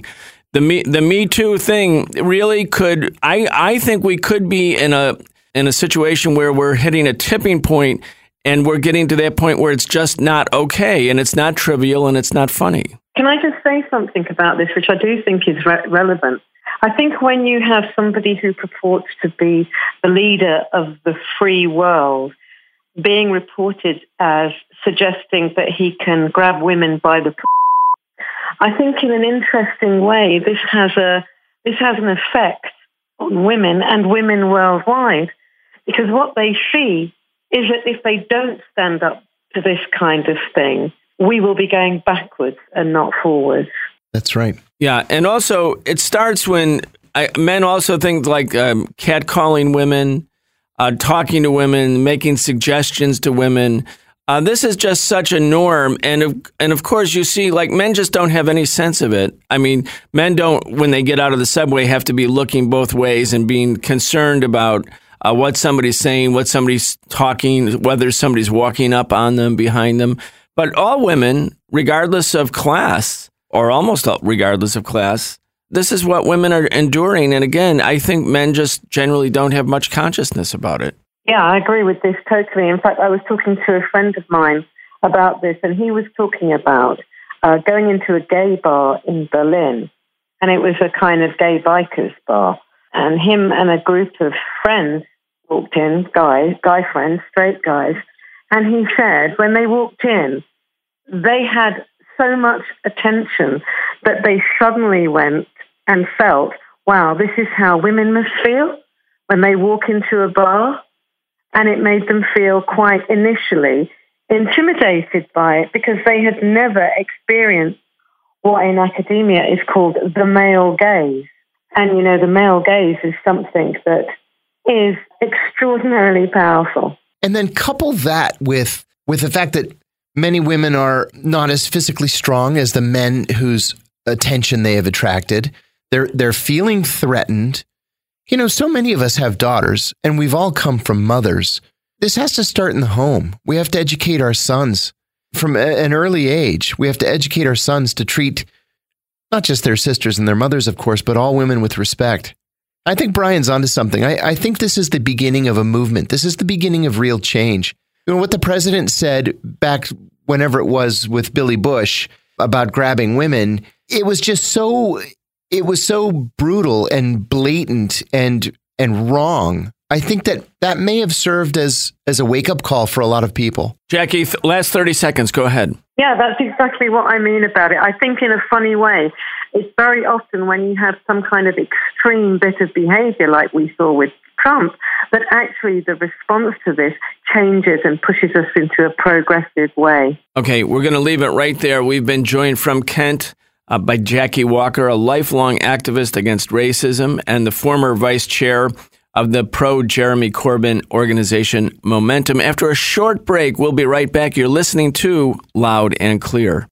G: The Me, the Me Too thing really could, I, I think we could be in a in a situation where we're hitting a tipping point and we're getting to that point where it's just not okay and it's not trivial and it's not funny.
H: Can I just say something about this, which I do think is re- relevant? I think when you have somebody who purports to be the leader of the free world being reported as suggesting that he can grab women by the p- I think in an interesting way this has a this has an effect on women and women worldwide, because what they see is that if they don't stand up to this kind of thing, we will be going backwards and not forwards.
E: That's right.
G: Yeah, and also it starts when I, men also think like um, catcalling women, uh, talking to women, making suggestions to women. Uh, this is just such a norm, and of, and of course you see like men just don't have any sense of it. I mean, men don't, when they get out of the subway, have to be looking both ways and being concerned about uh, what somebody's saying, what somebody's talking, whether somebody's walking up on them, behind them. But all women, regardless of class, or almost regardless of class, this is what women are enduring. And again, I think men just generally don't have much consciousness about it.
H: Yeah, I agree with this totally. In fact, I was talking to a friend of mine about this, and he was talking about uh, going into a gay bar in Berlin, and it was a kind of gay bikers bar. And him and a group of friends walked in, guys, guy friends, straight guys, and he said when they walked in, they had so much attention that they suddenly went and felt, wow, this is how women must feel when they walk into a bar. And it made them feel quite initially intimidated by it because they had never experienced what in academia is called the male gaze. And, you know, the male gaze is something that is extraordinarily powerful.
E: And then couple that with with the fact that many women are not as physically strong as the men whose attention they have attracted. They're they're feeling threatened. You know, so many of us have daughters, and we've all come from mothers. This has to start in the home. We have to educate our sons from an early age. We have to educate our sons to treat not just their sisters and their mothers, of course, but all women with respect. I think Brian's onto something. I, I think this is the beginning of a movement. This is the beginning of real change. You know, what the president said back whenever it was with Billy Bush about grabbing women, it was just so... It was so brutal and blatant and and wrong. I think that that may have served as as a wake-up call for a lot of people.
G: Jackie, th- last thirty seconds. Go ahead.
H: Yeah, that's exactly what I mean about it. I think in a funny way, it's very often when you have some kind of extreme bit of behavior like we saw with Trump, that actually the response to this changes and pushes us into a progressive way.
G: Okay, we're going to leave it right there. We've been joined from Kent Uh, by Jackie Walker, a lifelong activist against racism and the former vice chair of the pro-Jeremy Corbyn organization Momentum. After a short break, we'll be right back. You're listening to Loud and Clear.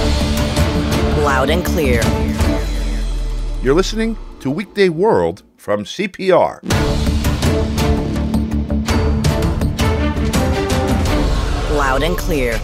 A: Loud and Clear.
D: You're listening to Weekday World from C P R.
A: Loud and Clear.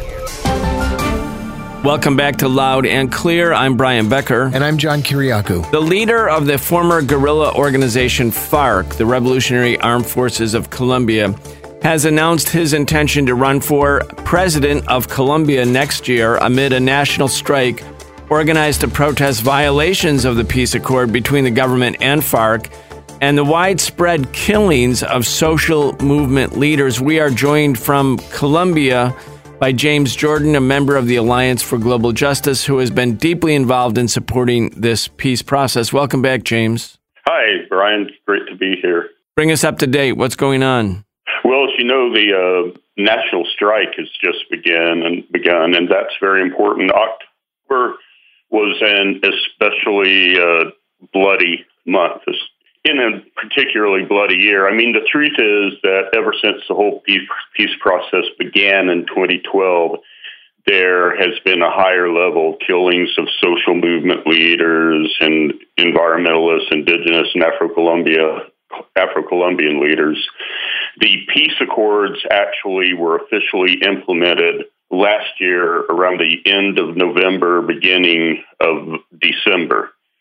G: Welcome back to Loud and Clear. I'm Brian Becker.
E: And I'm John Kiriakou.
G: The leader of the former guerrilla organization FARC, the Revolutionary Armed Forces of Colombia, has announced his intention to run for president of Colombia next year amid a national strike organized to protest violations of the peace accord between the government and FARC and the widespread killings of social movement leaders. We are joined from Colombia by James Jordan, a member of the Alliance for Global Justice, who has been deeply involved in supporting this peace process. Welcome back, James.
I: Hi, Brian. It's great to be here.
G: Bring us up to date. What's going on?
I: Well, as you know, the uh, national strike has just begun, and begun, and that's very important. October was an especially uh, bloody month, in a particularly bloody year. I mean, the truth is that ever since the whole peace, peace process began in twenty twelve, there has been a higher level of killings of social movement leaders and environmentalists, indigenous and Afro-Colombia, Afro-Colombian leaders. The peace accords actually were officially implemented last year around the end of November, beginning of December.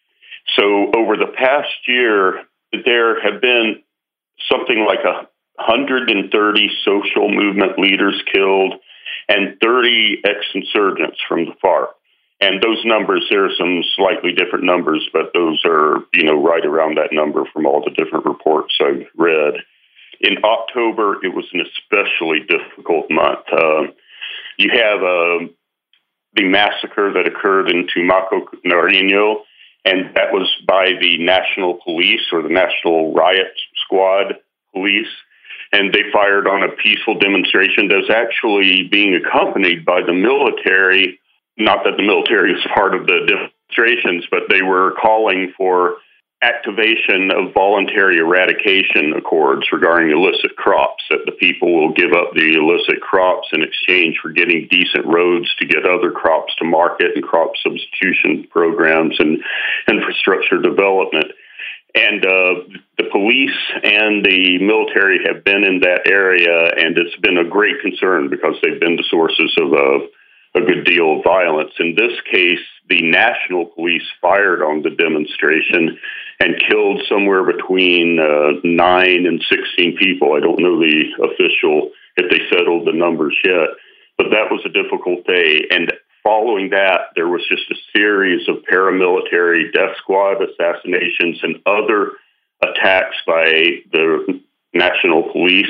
I: So over the past year, there have been something like a one hundred thirty social movement leaders killed and thirty ex-insurgents from the FARC. And those numbers, there are some slightly different numbers, but those are, you know, right around that number from all the different reports I've read. In October, it was an especially difficult month. Uh, you have uh, the massacre that occurred in Tumaco, Nariño, and that was by the National Police or the National Riot Squad Police. And they fired on a peaceful demonstration that's actually being accompanied by the military. Not that the military is part of the demonstrations, but they were calling for activation of voluntary eradication accords regarding illicit crops, that the people will give up the illicit crops in exchange for getting decent roads to get other crops to market and crop substitution programs and infrastructure development. And uh, the police and the military have been in that area, and it's been a great concern because they've been the sources of uh, a good deal of violence. In this case, the National Police fired on the demonstration and killed somewhere between uh, nine and sixteen people. I don't know the official, if they settled the numbers yet, but that was a difficult day. And following that, there was just a series of paramilitary death squad assassinations and other attacks by the National Police.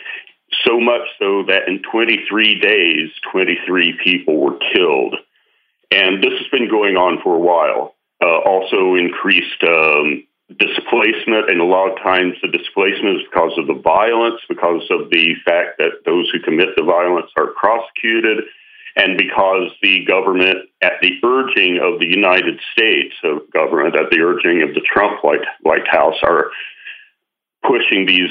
I: So much so that in twenty-three days, twenty-three people were killed. And this has been going on for a while. Uh, also increased um, displacement, and a lot of times the displacement is because of the violence, because of the fact that those who commit the violence are prosecuted, and because the government, at the urging of the United States of government, at the urging of the Trump White, White House, are pushing these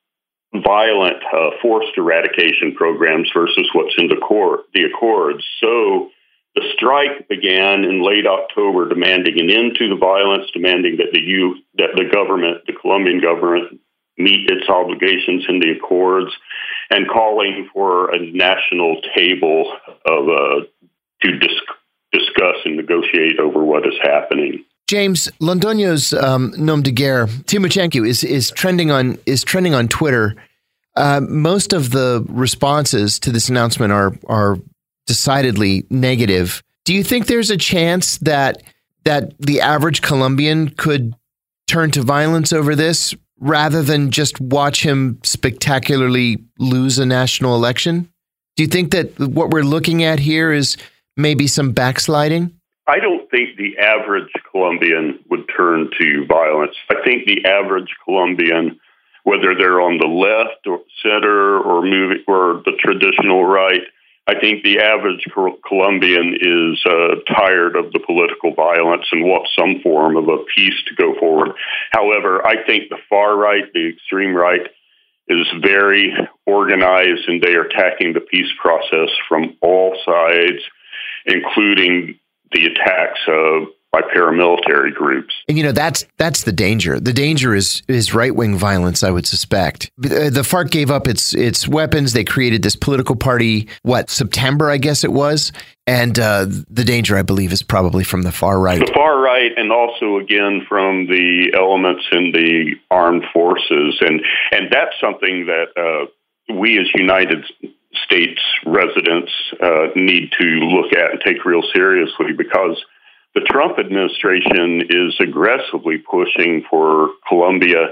I: violent uh, forced eradication programs versus what's in the, court, the Accords. So the strike began in late October, demanding an end to the violence, demanding that the U, that the government, the Colombian government, meet its obligations in the Accords, and calling for a national table of uh, to dis- discuss and negotiate over what is happening.
E: James, Londoño's um, nom de guerre, Timochenko, is is trending on is trending on Twitter. Uh, most of the responses to this announcement are are decidedly negative. Do you think there's a chance that that the average Colombian could turn to violence over this rather than just watch him spectacularly lose a national election? Do you think that what we're looking at here is maybe some backsliding?
I: I don't think the average Colombian would turn to violence. I think the average Colombian, whether they're on the left or center or moving or the traditional right, I think the average Colombian is uh, tired of the political violence and wants some form of a peace to go forward. However, I think the far right, the extreme right, is very organized, and they are attacking the peace process from all sides, including the attacks uh, by paramilitary groups.
E: And, you know, that's that's the danger. The danger is is right-wing violence, I would suspect. The FARC gave up its its weapons. They created this political party, what, September, I guess it was? And uh, the danger, I believe, is probably from the far right.
I: The far right, and also, again, from the elements in the armed forces. And, and that's something that uh, we as United States residents uh, need to look at and take real seriously, because the Trump administration is aggressively pushing for Colombia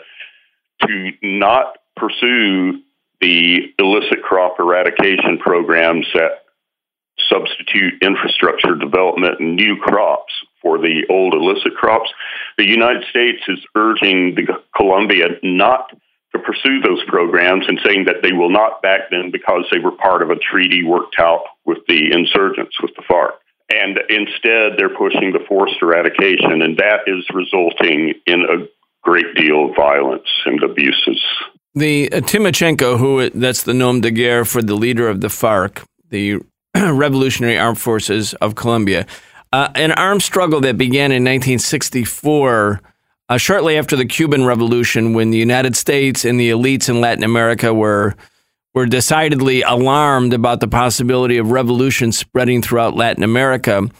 I: to not pursue the illicit crop eradication programs that substitute infrastructure development and new crops for the old illicit crops. The United States is urging the Colombia not to pursue those programs and saying that they will not back them because they were part of a treaty worked out with the insurgents, with the FARC. And instead, they're pushing the forced eradication, and that is resulting in a great deal of violence and abuses.
G: The uh, Timochenko, who that's the nom de guerre for the leader of the FARC, the Revolutionary Armed Forces of Colombia, uh, an armed struggle that began in nineteen sixty-four, uh, shortly after the Cuban Revolution, when the United States and the elites in Latin America were were decidedly alarmed about the possibility of revolution spreading throughout Latin America.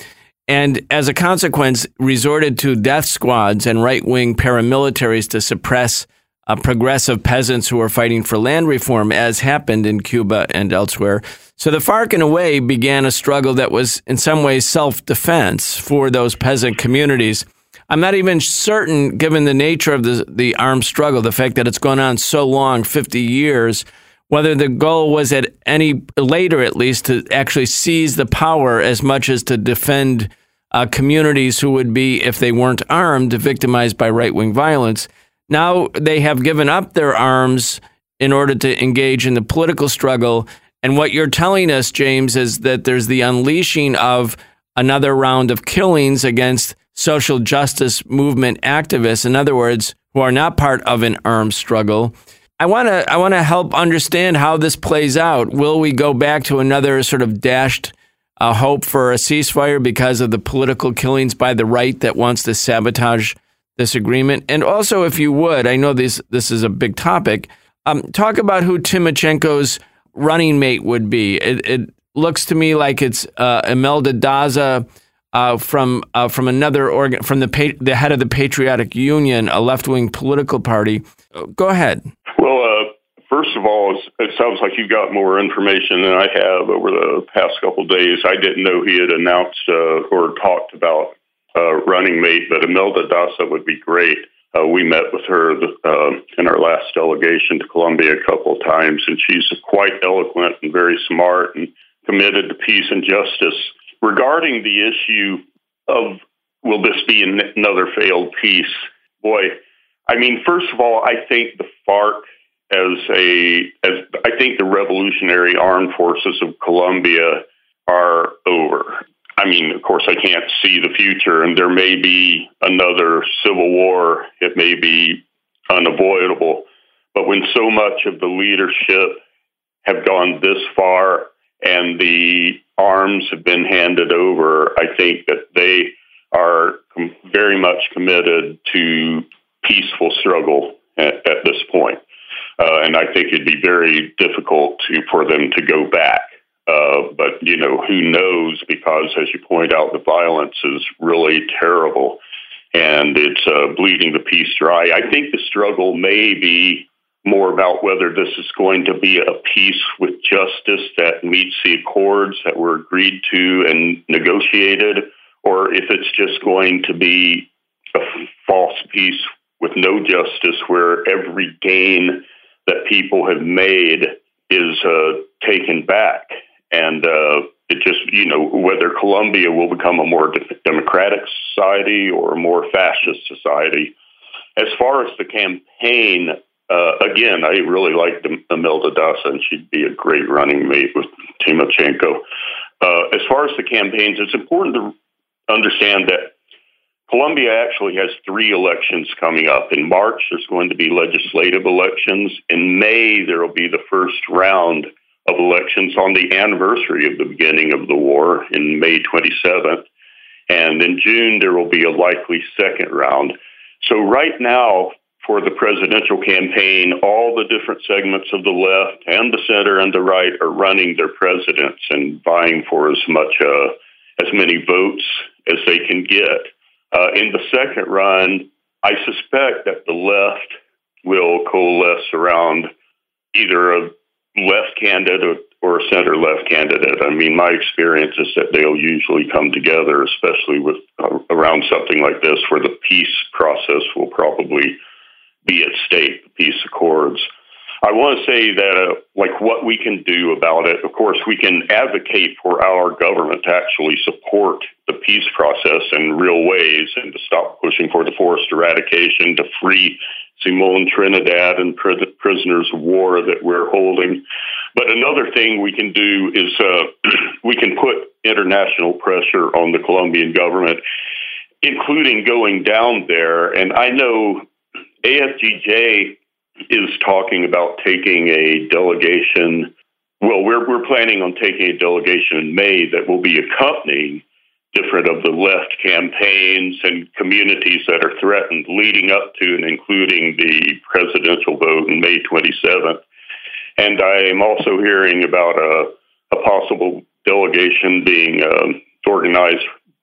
G: and as a consequence, resorted to death squads and right-wing paramilitaries to suppress uh, progressive peasants who were fighting for land reform, as happened in Cuba and elsewhere. So the FARC, in a way, began a struggle that was, in some ways, self-defense for those peasant communities. I'm not even certain, given the nature of the, the armed struggle, the fact that it's gone on so long, fifty years, whether the goal was at any later, at least, to actually seize the power as much as to defend uh, communities who would be, if they weren't armed, victimized by right-wing violence. Now they have given up their arms in order to engage in the political struggle. And what you're telling us, James, is that there's the unleashing of another round of killings against social justice movement activists, in other words, who are not part of an armed struggle. I want to I want to help understand how this plays out. Will we go back to another sort of dashed uh, hope for a ceasefire because of the political killings by the right that wants to sabotage this agreement? And also, if you would, I know this this is a big topic, um, talk about who Timoshenko's running mate would be. It, it looks to me like it's uh, Imelda Daza uh, from uh, from another organ, from the pa- the head of the Patriotic Union, a left-wing political party. Go ahead.
I: Well, uh, first of all, it sounds like you've got more information than I have over the past couple of days. I didn't know he had announced uh, or talked about uh, running mate, but Imelda Daza would be great. Uh, we met with her uh, in our last delegation to Colombia a couple of times, and she's quite eloquent and very smart and committed to peace and justice. Regarding the issue of will this be an- another failed peace, boy, I mean, first of all, I think the FARC as a, as I think the Revolutionary Armed Forces of Colombia are over. I mean, of course, I can't see the future, and there may be another civil war. It may be unavoidable. But when so much of the leadership have gone this far and the arms have been handed over, I think that they are com- very much committed to peaceful struggle at, at this point. Uh, and I think it'd be very difficult to, for them to go back. Uh, but, you know, who knows? Because, as you point out, the violence is really terrible, and it's uh, bleeding the peace dry. I think the struggle may be more about whether this is going to be a peace with justice that meets the accords that were agreed to and negotiated, or if it's just going to be a false peace with no justice where every gain that people have made is uh, taken back. And uh, it just, you know, whether Colombia will become a more de- democratic society or a more fascist society. As far as the campaign, uh, again, I really like Imelda Daza, and she'd be a great running mate with Timoshenko. Uh, as far as the campaigns, it's important to understand that Colombia actually has three elections coming up. In March, there's going to be legislative elections. In May, there will be the first round of elections on the anniversary of the beginning of the war in May twenty-seventh. And in June, there will be a likely second round. So right now, for the presidential campaign, all the different segments of the left and the center and the right are running their presidents and vying for as much, uh, as many votes as they can get. Uh, in the second run, I suspect that the left will coalesce around either a left candidate or a center-left candidate. I mean, my experience is that they'll usually come together, especially with uh, around something like this, where the peace process will probably be at stake, the peace accords. I want to say that, uh, like, what we can do about it, of course, we can advocate for our government to actually support the peace process in real ways and to stop pushing for the forced eradication, to free Simone Trinidad and pr- prisoners of war that we're holding. But another thing we can do is uh, we can put international pressure on the Colombian government, including going down there. And I know A F G J is talking about taking a delegation. Well, we're we're planning on taking a delegation in May that will be accompanying different of the left campaigns and communities that are threatened leading up to and including the presidential vote on May twenty-seventh. And I am also hearing about a, a possible delegation being um, organized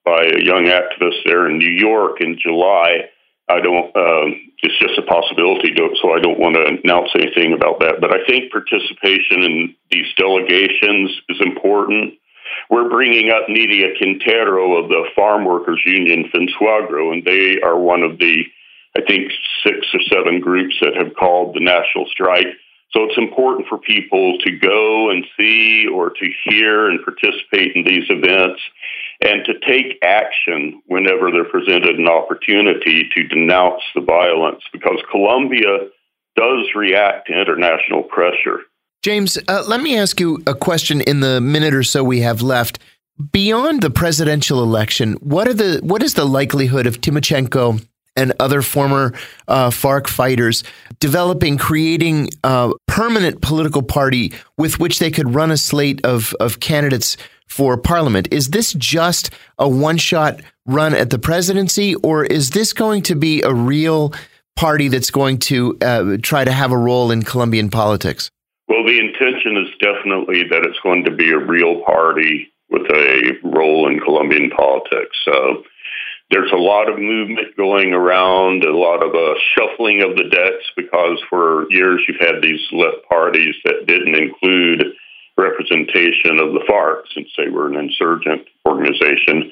I: by a young activist there in New York in July. I don't, um, it's just a possibility, so I don't want to announce anything about that. But I think participation in these delegations is important. We're bringing up Nidia Quintero of the Farm Workers Union FENSUAGRO, and they are one of the, I think, six or seven groups that have called the national strike. So it's important for people to go and see or to hear and participate in these events and to take action whenever they're presented an opportunity to denounce the violence, because Colombia does react to international pressure.
E: James, uh, let me ask you a question in the minute or so we have left. Beyond the presidential election, what are the what is the likelihood of Tymoshenko and other former uh, FARC fighters developing, creating a permanent political party with which they could run a slate of, of candidates for parliament? Is this just a one-shot run at the presidency, or is this going to be a real party that's going to uh, try to have a role in Colombian politics?
I: Well, the intention is definitely that it's going to be a real party with a role in Colombian politics. Uh, there's a lot of movement going around, a lot of uh, shuffling of the decks, because for years you've had these left parties that didn't include representation of the FARC, since they were an insurgent organization.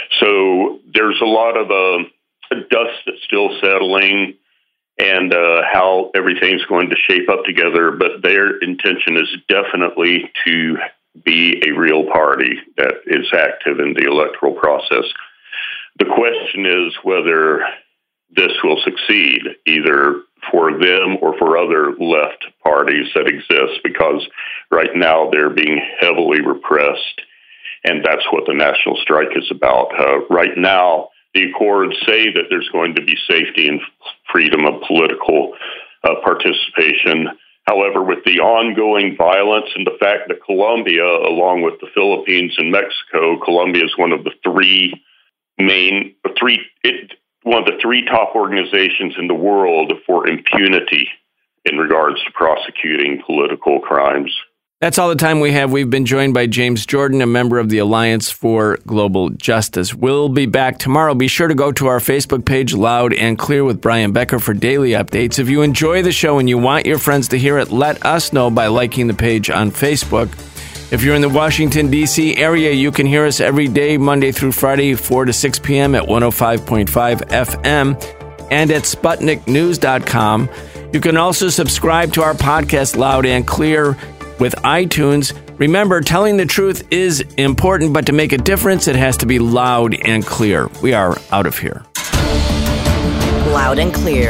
I: So there's a lot of uh, dust that's still settling, and uh, how everything's going to shape up together. But their intention is definitely to be a real party that is active in the electoral process. The question is whether this will succeed, either for them or for other left parties that exist, because right now they're being heavily repressed, and that's what the national strike is about. Uh, right now, the accords say that there's going to be safety and freedom of political uh, participation. However, with the ongoing violence and the fact that Colombia, along with the Philippines and Mexico, Colombia is one of the three main, three, it, one of the three top organizations in the world for impunity in regards to prosecuting political crimes.
G: That's all the time we have. We've been joined by James Jordan, a member of the Alliance for Global Justice. We'll be back tomorrow. Be sure to go to our Facebook page, Loud and Clear with Brian Becker, for daily updates. If you enjoy the show and you want your friends to hear it, let us know by liking the page on Facebook. If you're in the Washington, D C area, you can hear us every day, Monday through Friday, four to six p.m. at one oh five point five F M and at Sputnik News dot com. You can also subscribe to our podcast, Loud and Clear, with iTunes. Remember, telling the truth is important, but to make a difference, it has to be loud and clear. We are out of here.
A: Loud and Clear.